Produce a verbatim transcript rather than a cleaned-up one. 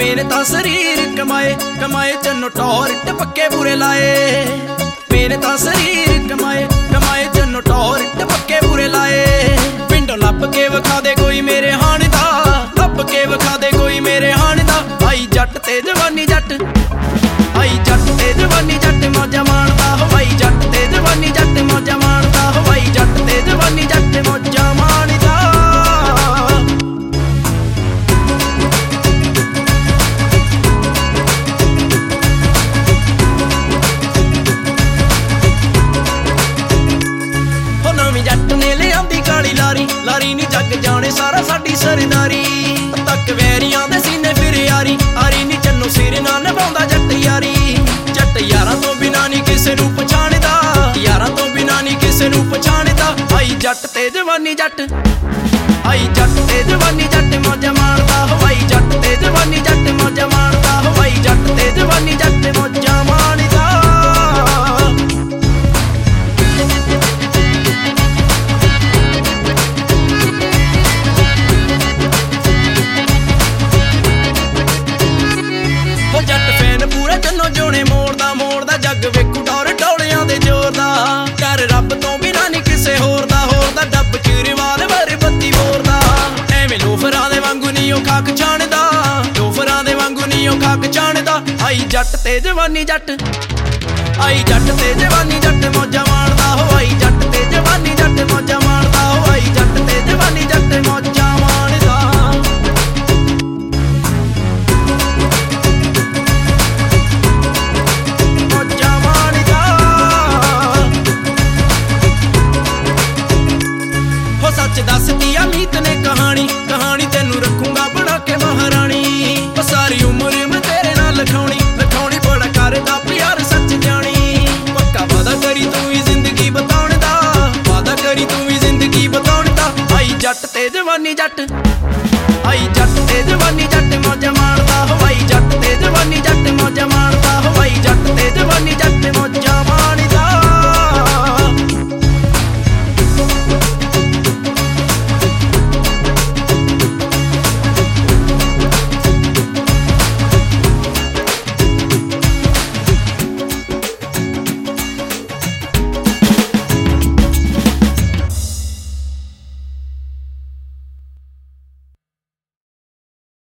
मेरे तां शरीर कमाए कमाए चन्नो टॉर्च पक्के पूरे लाए। मेरे तां शरीर कमाए कमाए चन्नो टॉर्च पक्के पूरे लाए। पिंडों लप के विखा दे कोई मेरे हाण दा, लप के विखा दे कोई मेरे हाण दा। आई जट ते जवानी जट, आई जट ते जवानी जट मौजा माणदा हो। आई जट ते जवानी जट मौजा माणदा हो। आई जट ते जवानी जट मौजा माणदा। जट ने लियांदी काली लारी, लारी नी जग जाने सारा साडी सरदारी। तक वैरियां दे सीने फिर यारी, आरी नी चन्नो सिर ना निभाउंदा जट यारी। जट यारां तो बिना नी किसे नूं पछाणदा, यारां तो बिना नी किसे नूं पछाणदा। आई जट ते जवानी जट, आई जट ते जवानी जट मौजा माणदा हो। आई जट ते जवानी जट मौजा माणदा हो। आई जट ते जवानी जट मौजा माणदा। जट फैन पूरा चन्नो जोने मोड़दा मोड़दा, जग वेखू डोर डोलियां दे जोर दा। कर रब तो बिना नी किसे होर दा, होर दा डब च रिवाल भर बत्ती बोरदा। एवें लोफरां दे वांगू नी ओ खाक छाणदा, लोफरां दे वांगू नी ओ खाक छाणदा। आई जट ते जवानी जट, आई जट ते जवानी जट मौजा माणदा हो। आई जट ते जवानी जट मौजा माणदा हो। आई जट ते जवानी जट मौजा माणदा। सच दसदी आ मीत ने कहानी, कहानी तेनू रखूंगा बना के महारानी। सारी उम्र मैं तेरे नाल लिखाउणी, लिखाउणी बड़ा करदा प्यार सच जानी। पक्का वादा करी तू ही जिंदगी बताउण दा, वादा करी तू ही जिंदगी बताउण दा। आई जट ते जवानी जट,